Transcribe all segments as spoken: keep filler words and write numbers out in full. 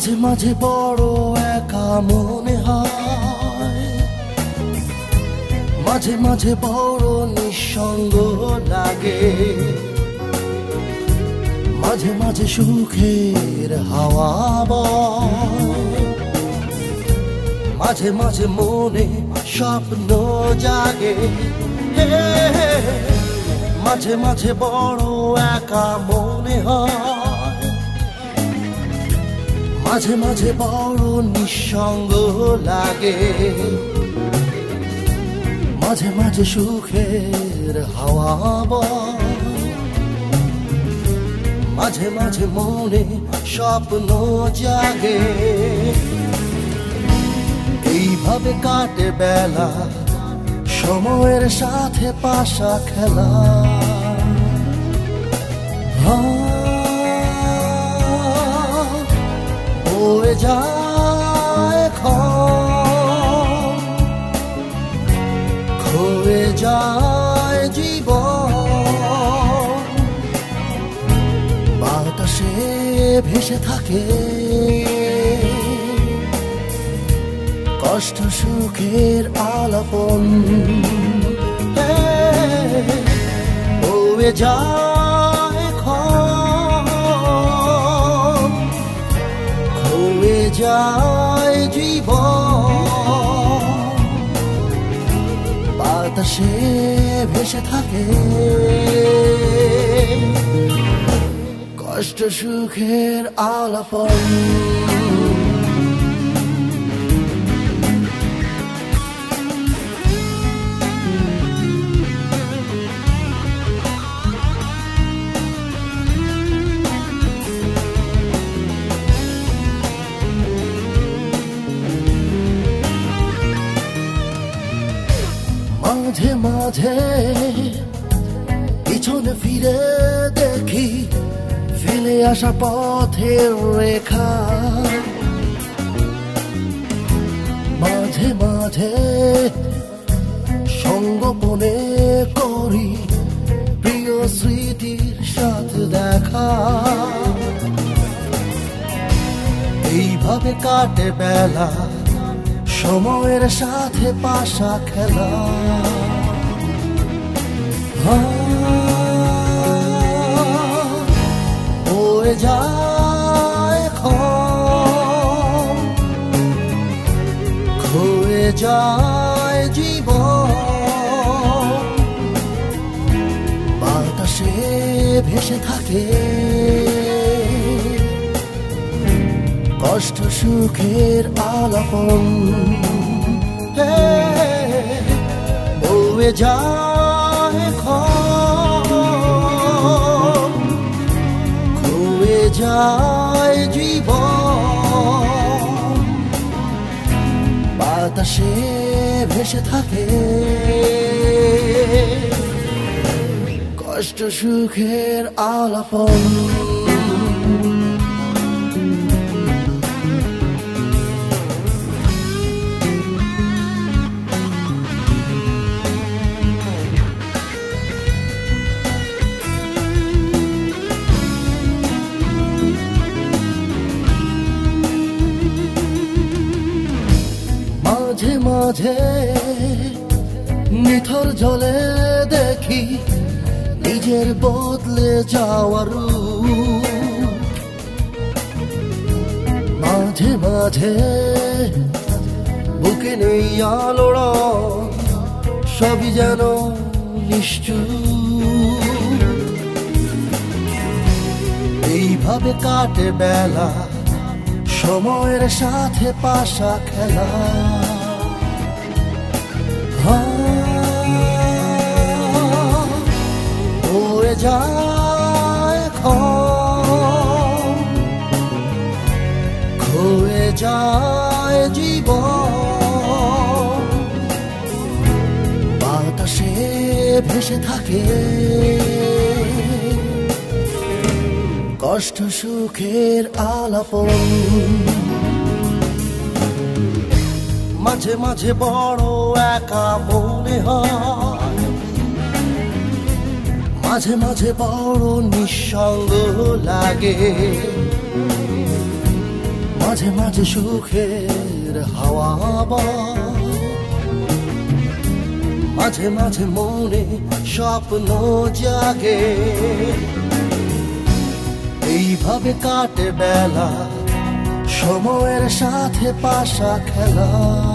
মাঝে মাঝে বড় একা মনে হয়, মাঝে মাঝে বড় নিঃসঙ্গ লাগে, মাঝে মাঝে সুখের হাওয়া বয়, মাঝে মাঝে মনে স্বপ্ন জাগে, মাঝে মাঝে বড় একা মনে হয়, মাঝে মাঝে বড় নিঃসঙ্গ লাগে, মাঝে মাঝে সুখের হাওয়া বয়, মাঝে মাঝে মনে স্বপ্ন জাগে। এইভাবে কাটে বেলা, সময়ের সাথে পাশা খেলা, বয়ে যায় ক্ষণ, ক্ষয়ে যায় জীবন, বাতাসে ভেসে থাকে কষ্ট সুখের আলাপন, বয়ে যায় ক্ষণ, ক্ষয়ে যায় জীবন, বাতাসে ভেসে থাকে কষ্ট সুখের আলাপন। মাঝে মাঝে পিছনে ফিরে দেখি ফেলে আসা পথের রেখা, মাঝে মাঝে সঙ্গোপনে করি প্রিয় স্মৃতির সাথে দেখা। এইভাবে কাটে বেলা, সময়ের সাথে পাশা খেলা, বয়ে যায় ক্ষণ, ক্ষয়ে যায় জীবন, বাতাসে ভেসে থাকে কষ্ট সুখের আলাপন, বয়ে যায় ক্ষণ, ক্ষয়ে যায় জীবন, বাতাসে ভেসে থাকে কষ্ট সুখের আলাপন। মাঝে মাঝে নিথর জলে দেখি নিজের বদলে যাওয়ার রূপ, মাঝে মাঝে বুকে নেই আলোড়ন, সবই যেন নিশ্চুপ। এইভাবে কাটে বেলা, সময়ের সাথে পাশা খেলা, বয়ে যায় ক্ষণ, ক্ষয়ে যায় জীবন, বাতাসে ভেসে থাকে কষ্ট সুখের আলাপন। মাঝে মাঝে বড় একা মনে হয়, মাঝে মাঝে বড় নিঃসঙ্গ লাগে, মাঝে মাঝে সুখের হাওয়া বয়, মাঝে মাঝে মনে স্বপ্ন জাগে। এইভাবে কাটে বেলা, সময়ের সাথে পাশা খেলা।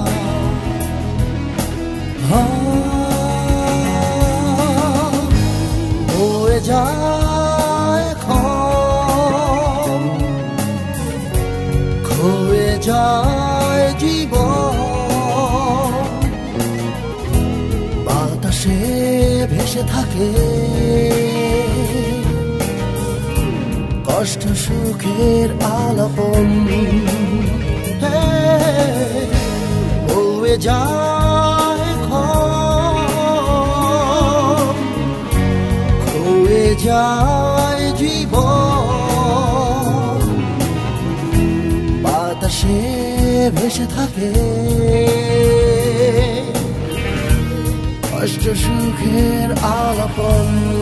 হয়ে যায় ক্ষণ, হয়ে যায় জীবন, বাতাসে ভেসে থাকে কষ্ট সুখের আলাপন। হয়ে যায় ক্ষণ, হয়ে যায় জীবন, বাতাসে ভেসে থাকে কষ্ট সুখের আলাপন।